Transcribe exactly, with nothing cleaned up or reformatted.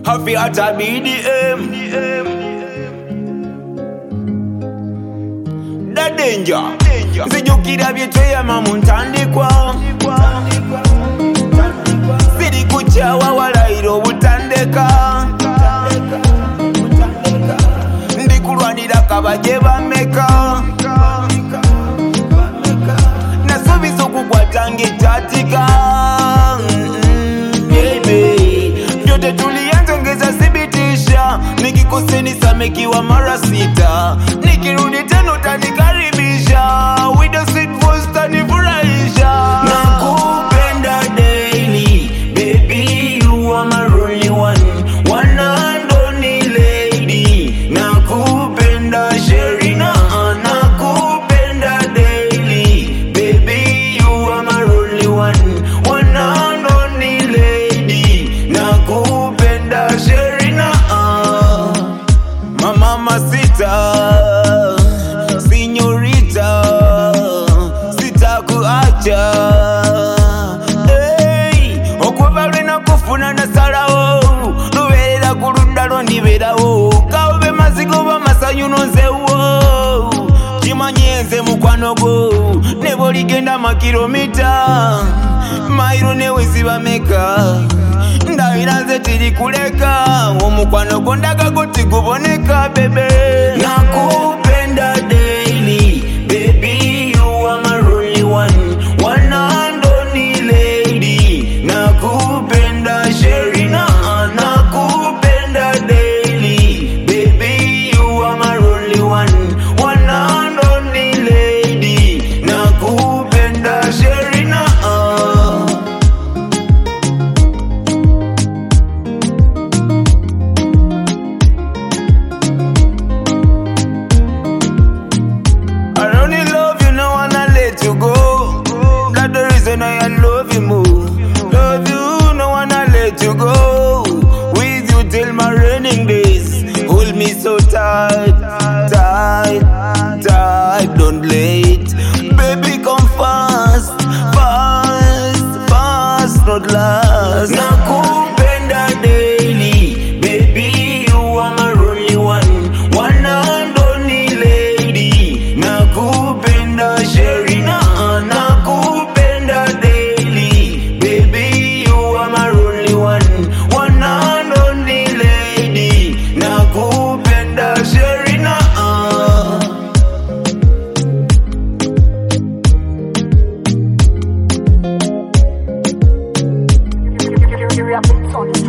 Happy at a B D M. The danger. Zijukira byeteya mamuntandikwa. Siri kuchawa walairo butandeka. Ndikulwanira kabaje bameka. Nasubiza okukwata ng'ekyatika. Vyote tulianza ngeza sibitisha. Nikikose nisamekiwa mara sita. Nikirudi tena utanikaribisha. With the sweet voice utanifurahisha. Nakupenda daily, baby you are my only one. One and only lady. Nakupenda Sherina, nakupenda daily, baby you are my only one. One and only lady. Nakupenda Sherina, mama masita, signorita, sitakuacha. Hey, okwebalwe nakufuna nasalawo, lubeerera ku ludda lwondiberawo. Kaube mazigo bamasanyu nonzewo, kimanye nze mukwano gwo ne bw'oligenda makilomita, mayiro newe zibameka. Ndabira nze tiri kuleka, omukwano gwo ndaga goti guboneka bebe. Nakupenda daily, baby you are my only one. One and only lady. Nakupenda Sherina, nakupenda daily, baby you are my only one. One and only lady. Nakupenda Sherina. I only love you, no wanna let you go. That's the reason I love you more. Love you, no wanna let you go. With you till my raining days. Hold me so tight, tight, tight, don't late. Baby come fast, fast, fast, not last. Nakupenda daily, baby you are my only one. One and only lady. Nakupenda Sherina, nakupenda daily, baby you are my only one. One and only lady. Nakupenda Sherina. You're up in